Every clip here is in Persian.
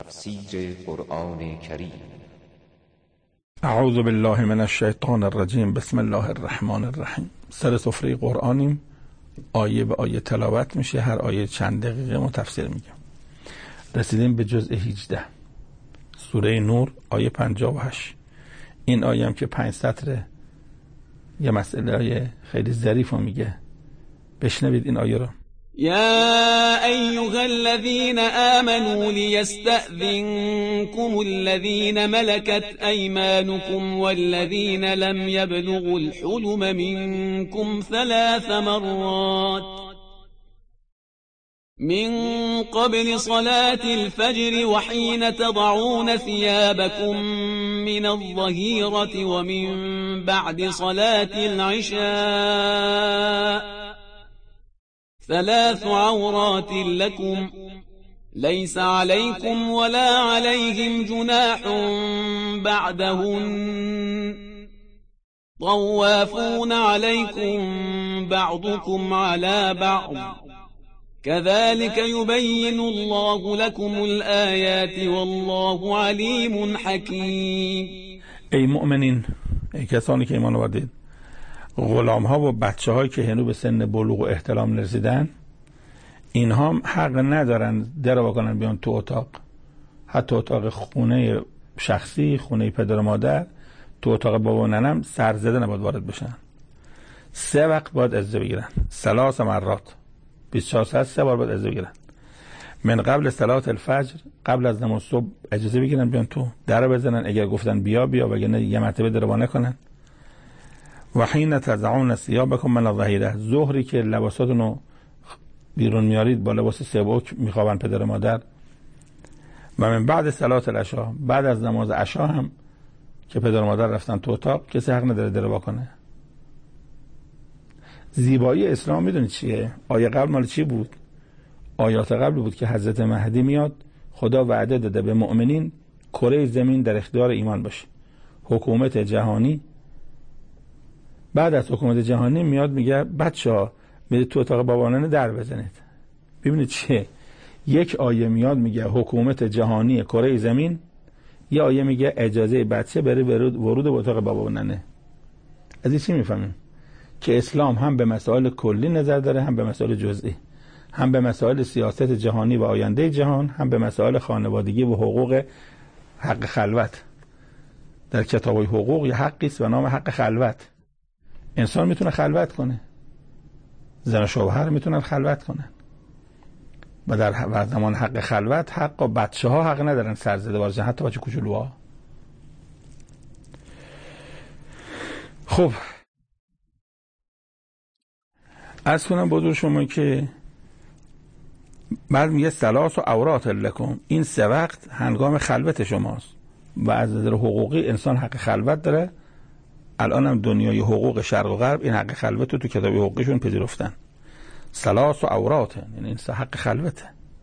تفسیر قرآن کریم. اعوذ بالله من الشیطان الرجیم. بسم الله الرحمن الرحیم. سر سفره قرآنیم، آیه به آیه تلاوت میشه، هر آیه چند دقیقه ما تفسیر میگم. رسیدیم به جزء 18 سوره نور، آیه 58. این آیه هم که 5 سطره یه مسئله خیلی ظریف رو میگه. بشنوید این آیه رو. يا أيها الذين آمنوا ليستأذنكم الذين ملكت أيمانكم والذين لم يبلغوا الحلم منكم 3 مرات من قبل صلاة الفجر وحين تضعون ثيابكم من الظهيرة ومن بعد صلاة العشاء 3 عورات لكم ليس عليكم ولا عليهم جناح بعدهن طوافون عليكم بعضكم على بعض كذلك يبين الله لكم الآيات والله عليم حكيم. ای مؤمنین، ای کسانی که ایمان آوردید، غلام ها و بچه هایی که هنوز به سن بلوغ و احتلام نرسیدن، اینها هم حق ندارن در رو بکنن بیان تو اتاق، حتی اتاق خونه شخصی، خونه پدر و مادر، تو اتاق بابا و ننم سرزده نباید وارد بشن. 3 وقت باید اجازه بگیرن، 3 مرات، 24 ساعت 3 بار باید اجازه بگیرن. من قبل صلات الفجر، قبل از نماز صبح اجازه بگیرن بیان تو، در بزنن، اگر گفتن بیا بیا، وگرنه یه مرتبه در وانه کنن. و حین تضعون ثیابکم من الظهیره، ظهری که لباساتون رو بیرون میارید با لباس سبک میخوابن پدر و مادر. و من بعد صلات العشاء، بعد از نماز عشا هم که پدر و مادر رفتن تو اتاق، کسی حق نداره در وا کنه. زیبایی اسلام میدونید چیه؟ آیه قبل مال چی بود؟ آیات قبل بود که حضرت مهدی میاد، خدا وعده داده به مؤمنین کره زمین در اختیار ایمان باشه، حکومت جهانی. بعد از حکومت جهانی میاد میگه بچه‌ها برید تو اتاق بابا و ننه در بزنید. ببینید چیه؟ یک آیه میاد میگه حکومت جهانی کره زمین، یه آیه میگه اجازه بچه بره ورود به اتاق بابا و ننه. از این چی میفهمیم؟ که اسلام هم به مسائل کلی نظر داره، هم به مسائل جزئی، هم به مسائل سیاست جهانی و آینده جهان، هم به مسائل خانوادگی و حقوق، حق خلوت. در کتابای حقوق یه حقی است به نام حق خلوت. انسان میتونه خلوت کنه، زن و شوهر میتونن خلوت کنن، و در زمان حق خلوت حق و بچه ها حق ندارن سرزده باشن، حتی بچه کوچولوها. خب عرض کنم بزرگ شما که بعد میگه 3 عورات لکم، این 3 وقت هنگام خلوت شماست و از نظر حقوقی انسان حق خلوت داره. الان هم دنیای حقوق شرق و غرب این حق خلوت رو تو کتاب حقوقیشون پذیرفتن. 3 عورات، یعنی این حق خلوته.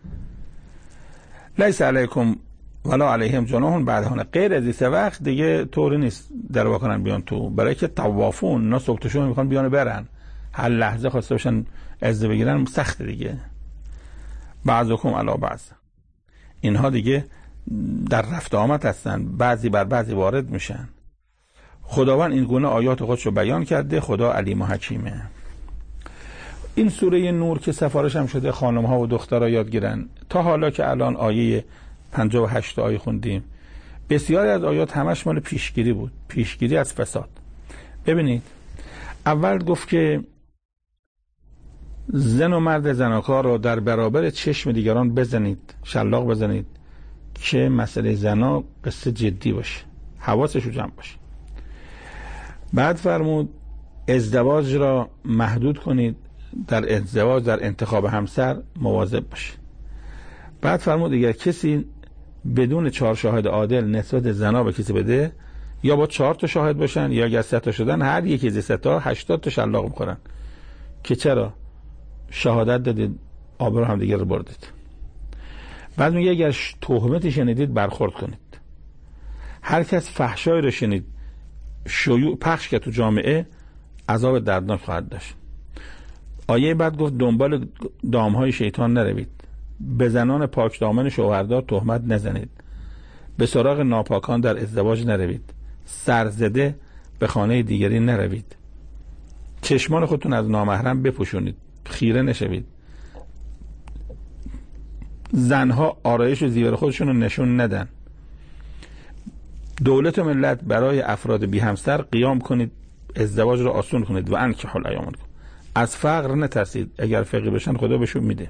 لیس علیکم ولا علیهم جناح بعدهن، غیر از این 3 وقت دیگه طوری نیست در وا کنن بیان تو، برای که طوافون اینا صبحشون میخوان بیان برن، هر لحظه خواسته باشن عزه بگیرن سخت دیگه. بعضکم علی بعض، اینها دیگه در رفت آمد هستن، بعضی بر بعضی وارد میشن. خداوند این گونه آیات خودشو بیان کرده، خدا علیم و حکیمه. این سوره نور که سفارش هم شده خانم ها و دخترها یاد گیرن، تا حالا که الان آیه 58 آیه خوندیم، بسیاری از آیات همش مال پیشگیری بود، پیشگیری از فساد. ببینید اول گفت که زن و مرد زناکار رو در برابر چشم دیگران بزنید، شلاق بزنید، که مسئله زنا قصه جدی باشه، حواسش رو جمع باشه. بعد فرمود ازدواج را محدود کنید، در ازدواج در انتخاب همسر مواظب باشه. بعد فرمود اگر کسی بدون 4 شاهد عادل نسبت زنا به کسی بده، یا با 4 تا شاهد باشن، یا اگر 3 تا شدن، هر یکی از 3 تا 80 تا شلاق میخورن. که چرا؟ شهادت دادید، آبرو هم دیگه رو بردید. بعد میگه اگر تهمتی شنیدید برخورد کنید. هر کس فحشایی رو شنید شیوع پخش که تو جامعه، عذاب دردناک خواهد داشت. آیه بعد گفت دنبال دامهای شیطان نروید، به زنان پاکدامن شوهردار تهمت نزنید. به سراغ ناپاکان در ازدواج نروید. سرزده به خانه دیگری نروید. چشمان خودتون از نامحرم بپوشونید. خیره نشوید. زنها آرایش و زیور خودشون رو نشون ندن. دولت و ملت برای افراد بی همسر قیام کنید، ازدواج رو آسون کنید و انکحوا الایام منکم. از فقر نترسید، اگر فقیر بشن خدا بهشون میده.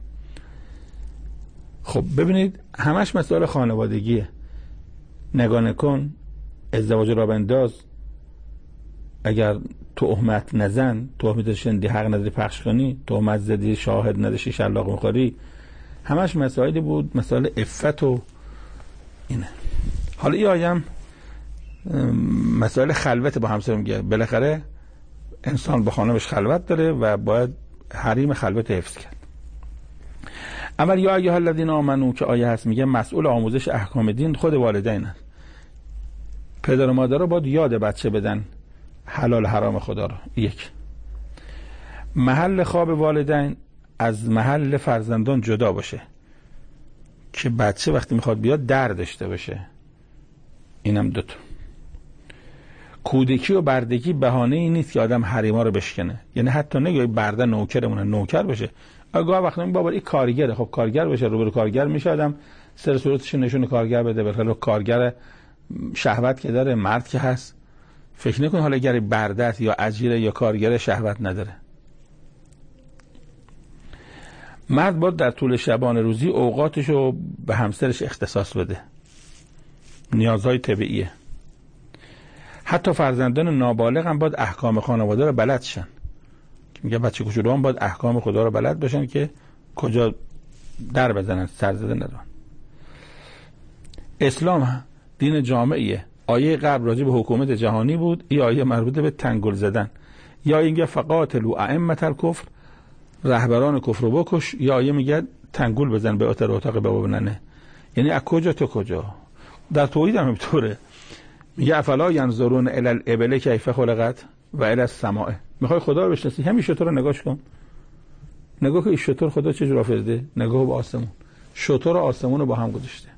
خب ببینید همش مسائل خانوادگیه. نگاه نکن، ازدواج را بنداز، اگر تهمت نزن، تهمت شندی حق نداری پخش کنی، تهمت زدی شاهد نداشتی شلاق میخوری، همش مسائلی بود، مسائل عفت و اینه. حالا این آیم مسائل خلوت با همسر میگه. بالاخره انسان با خانمش خلوت داره و باید حریم خلوت حفظ کرد. اما یا ایها الذین آمنو که آیه هست میگه مسئول آموزش احکام دین خود والدینن. پدر و مادر رو باید یاد بچه بدن حلال حرام خدا رو. یک، محل خواب والدین از محل فرزندان جدا باشه که بچه وقتی میخواد بیاد در داشته باشه. اینم دوتا. کودکی و بردگی بهانه ای نیست که آدم حریما رو بشکنه. یعنی حتی نگه برده نوکرمونه، نوکر بشه. آگاه وقتی میگه بابا این کارگره، خب کارگر بشه، روبرو کارگر میشه، آدم سر صورتش نشون کارگر بده. بالاخره کارگر شهوت که داره، مرد که هست. فکر نکن حالا اگر بردت یا اجیره یا کارگر شهوت نداره. مرد باید در طول شبانه روزی اوقاتش رو به همسرش اختصاص بده. نیازهای طبیعیه. حتی فرزندان نابالغ هم باید احکام خانواده رو بلد شن. میگه بچه کوچولو هم باید احکام خدا رو بلد باشن که کجا در بزنن، سر زده ندارن. اسلام دین جامعیه. آیه قبل راجع به حکومت جهانی بود، این آیه مربوط به تنگل زدن. یا اینکه فقاتلوا ائمة الکفر، رهبران کفر رو بکش، یا آیه میگه تنگل بزن به اتاق به باب ننه. یعنی از کجا تا کجا. در توحید هم اینطوره. میگه افلا ینظرون الی الابل کیف خلقت و الی السماء. میخوای خدا رو بشناسی، همین شتر رو نگاش کن. نگاه که این شتر خدا چجور آفریده. نگاه به آسمون. شتر و آسمون رو با هم گذاشته.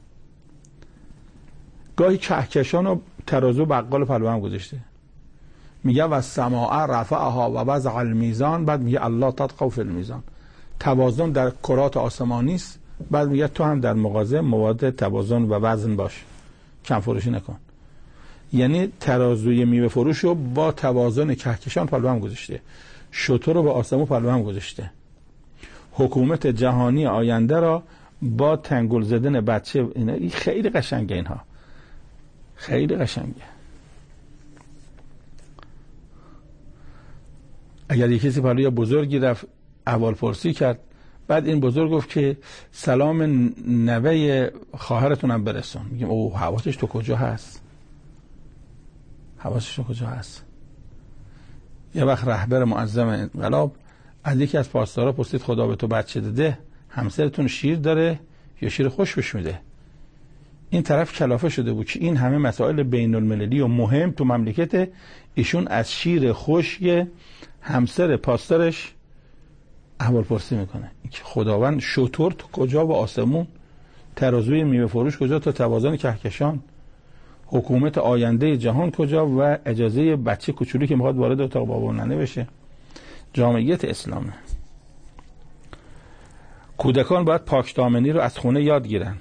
گاهی کهکشان و ترازو بقال پلو هم گذاشته. میگه و السماء رفعها و وضع المیزان، بعد میگه الله تطغوا فی المیزان. توازن در کرات آسمانی است، بعد میگه تو هم در مغازه مواد توازن و وزن باش، کم فروشی نکن. یعنی ترازوی میوه فروش رو با توازن کهکشان پلو هم گذاشته. شتر رو با آسمون پلو هم گذاشته. حکومت جهانی آینده را با تنگل زدن بچه، این خیلی قشنگه. اینها خیلی قشنگه. اگر یک کسی پلوی بزرگی رفت احوال پرسی کرد، بعد این بزرگ گفت که سلام نوه خواهرتونم برسون. میگیم اوه حواسش تو کجا هست؟ حواسش تو کجا هست؟ یه وقت رهبر معظم انقلاب از یکی از پاسدارا پرسید خدا به تو بچه داده، همسرتون شیر داره یا شیر خوش میده؟ این طرف کلافه شده بود که این همه مسائل بین المللی و مهم تو مملکت، ایشون از شیر خشک همسر پاسدارش احوال پرسی میکنه. که خداوند شتر تو کجا و آسمون، ترازوی میوه فروش کجا تا توازن کهکشان، حکومت آینده جهان کجا و اجازه بچه کوچولی که میخواد وارد اتاق بابا و ننه بشه. جامعیت اسلامه. کودکان باید پاکدامنی رو از خونه یاد گیرن.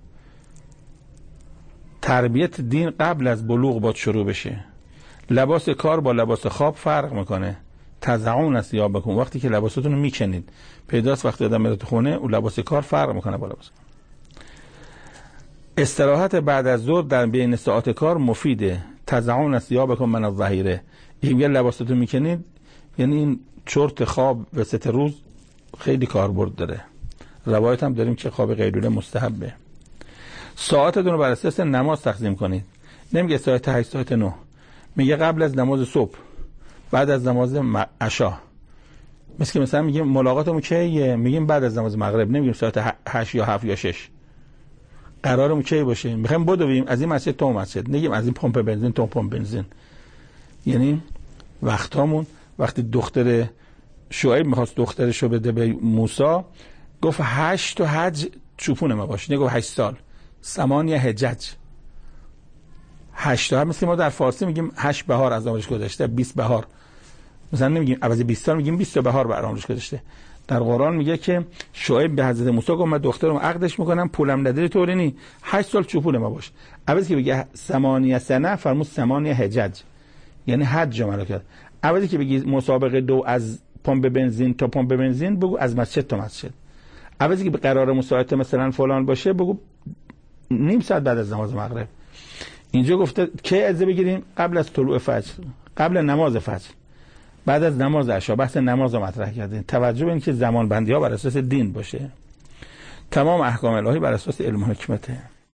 تربیت دین قبل از بلوغ باید شروع بشه. لباس کار با لباس خواب فرق میکنه. تضعون ثیابکم، وقتی که لباستون رو میکنید پیداست وقتی آدم میره تو خونه اون لباس کار فرق میکنه با لباس. استراحت بعد از ظهر در بین ساعات کار مفیده. تضعون ثیابکم من الظهیره. این لباستون میکنید یعنی این چرت خواب وسط روز خیلی کاربرد داره. روایت هم داریم که خواب قیلوله مستحبه. ساعتتون رو بر اساس نماز تقسیم کنید. نمیگه ساعت 8 ساعت 9. میگه قبل از نماز صبح، بعد از نماز عشا. مثلا میگیم ملاقاتمون کیه؟ میگیم بعد از نماز مغرب. نمیگیم ساعت 8 یا 7 یا 6. قرارمون کی باشه؟ میخوایم بدویم از این مسجد تا مسجد، نگیم از این پمپ بنزین تا پمپ بنزین. یعنی وقتامون، وقتی دختر شعیب میخواست دخترشو بده به موسی، گفت 8 حج چوپون ما باشه، نگو 8 سال 8 حجج. 8 مثل ما در فارسی میگیم 8 بهار از عمرش گذشته، 20 بهار مثلا نمیگیم، عوض 20 سال میگیم 20 بهار بر عمرش گذشته. در قرآن میگه که شعیب به حضرت موسی گفت من دخترم عقدش میکنم، پولم نداری طوری نی، 8 سال چوپون ما باش. عوض که بگه 8 سنه فرمود 8 حجج، یعنی حج عمل کرد. عوضی که بگی مسابقه 2 از پمپ بنزین تا پمپ بنزین، بگو از مسجد تا مسجد. عوضی که به قرار مساعده مثلا فلان باشه، بگو نیم ساعت بعد از نماز مغرب. اینجا گفته که اجازه بگیریم قبل از طلوع فجر، قبل نماز فجر، بعد از نماز عشا. بحث نماز رو مطرح کردیم. توجه به این که زمان بندی ها بر اساس دین باشه، تمام احکام الهی بر اساس علم و حکمته.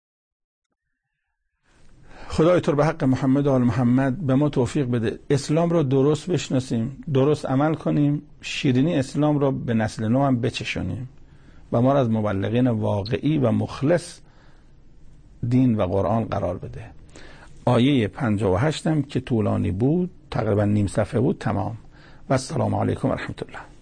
خدای تو به حق محمد و آل محمد به ما توفیق بده اسلام رو درست بشناسیم، درست عمل کنیم، شیرینی اسلام رو به نسل نو هم بچشونیم و ما را از مبلغین واقعی و مخلص دین و قرآن قرار بده. آیه 58 هم که طولانی بود، تقریبا نیم صفحه بود، تمام. و السلام علیکم و رحمت الله.